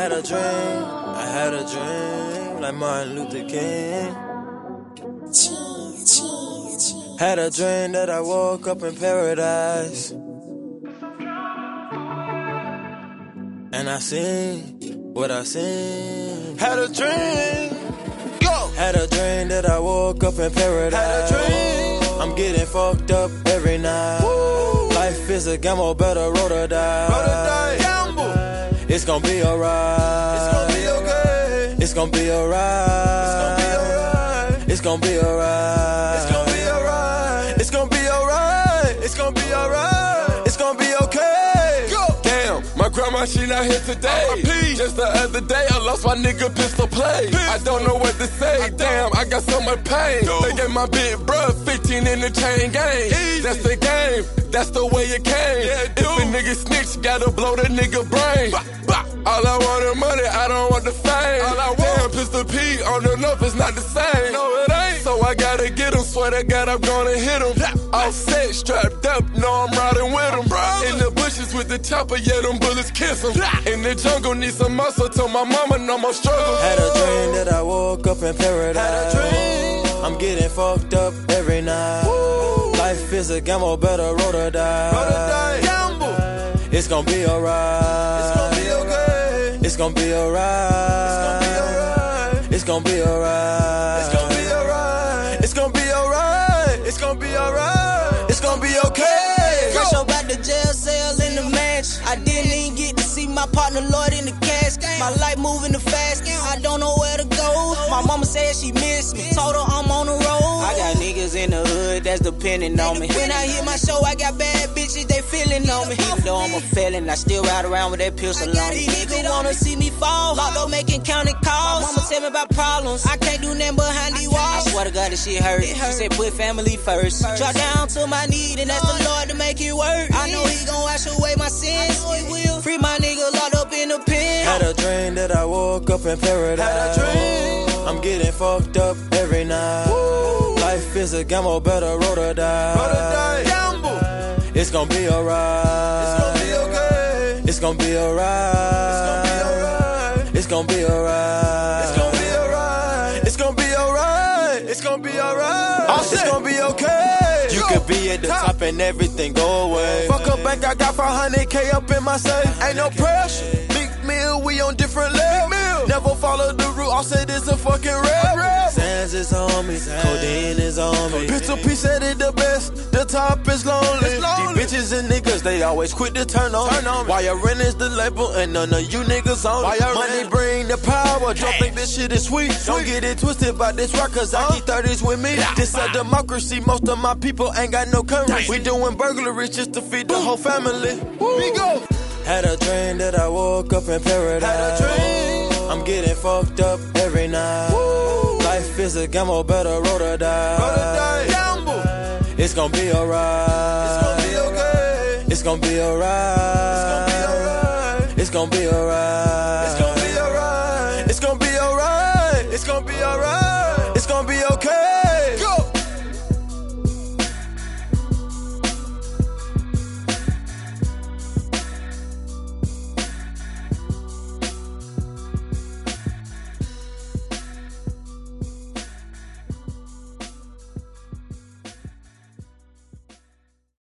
had a dream, I had a dream, like Martin Luther King. Had a dream that I woke up in paradise, and I seen what I seen. Had a dream, go. Had a dream that I woke up in paradise. Had a dream, I'm getting fucked up every night. Woo. Life is a gamble, better roll the dice. Roll the dice. Gamble. It's gonna be alright. It's gonna be okay. It's gonna be alright. It's gonna be alright. It's gonna be alright. It's gonna be alright. It's gonna be alright. It's gonna be okay. Go. Damn, my grandma, she not here today. Just the other day, I lost my nigga pistol play. I don't know what to say. Damn, I got so much pain. They gave my big bruh 15 in the chain gang. That's the game. That's the way it came. If a nigga snitch, gotta blow the nigga brain. All I want is money, I don't want the fame. All I want, Pistol P on the up, it's not the same. No, it ain't. So I gotta get him, swear to God I'm gonna hit him. All set, strapped up, know I'm riding with him. In the bushes with the chopper, yeah, them bullets kiss him. In the jungle, need some muscle, told my mama no more struggle. Had a dream that I woke up in paradise. Had a dream, I'm getting fucked up every night. Woo. Life is a gamble, better roll the dice. Roll the dice. Gamble. It's gonna be alright. It's gonna be okay. It's gonna be alright. It's gonna be alright. It's gonna be alright. It's gonna be alright. It's gonna be alright. It's gonna be okay. Fresh up out the jail cell in the mansion. I didn't even get to see my partner Lloyd in the casket. My life moving too fast, I don't know where to go. My mama said she missed me, told her I'm on the road. I got niggas in the hood that's depending on me. When I hit my show, I got bad bitches, they feeling on me. Even though I'm a felon, I still ride around with that pistol on me. Niggas wanna see me fall, locked up making county calls. My mama tell me about problems, I can't do nothing behind these walls. I swear to God, this shit hurt. She said put family first. Drop down to my knee, and ask the Lord to make it work. I know he gon' wash away my sins. He will. Free my nigga locked up in the pen. Had a dream that I woke up in paradise. Had a dream, I'm getting fucked up every night. Woo. Life is a gamble, better roll the dice. Roll the dice. Gamble. It's gonna be alright. It's gonna be okay. It's gonna be alright. It's gonna be alright. It's gonna be alright. It's gonna be alright. It's gonna be alright. It's gonna be okay. You could be at the top and everything go away. Fuck a bank, I got 500K up in my safe. Ain't no pressure. Big meal, we on different levels. Never follow the route, I said it's a fucking rap. Sands is on me, codeine is on me. Pistol P said it the best, the top is lonely. These bitches and niggas, they always quit to turn on me. Why your rent is the label and none of you niggas on it. Money bring the power, don't think this shit is sweet. Don't get it twisted by this rock, cause I keep 30s with me. This a democracy, most of my people ain't got no currency. We doing burglaries just to feed the whole family. We go. Had a dream that I woke up in paradise. Had a dream, I'm getting fucked up every night. Woo. Life is a gamble, better roll the dice. Roll the dice. Gamble. It's gonna be alright. It's gonna be okay. It's gonna be alright.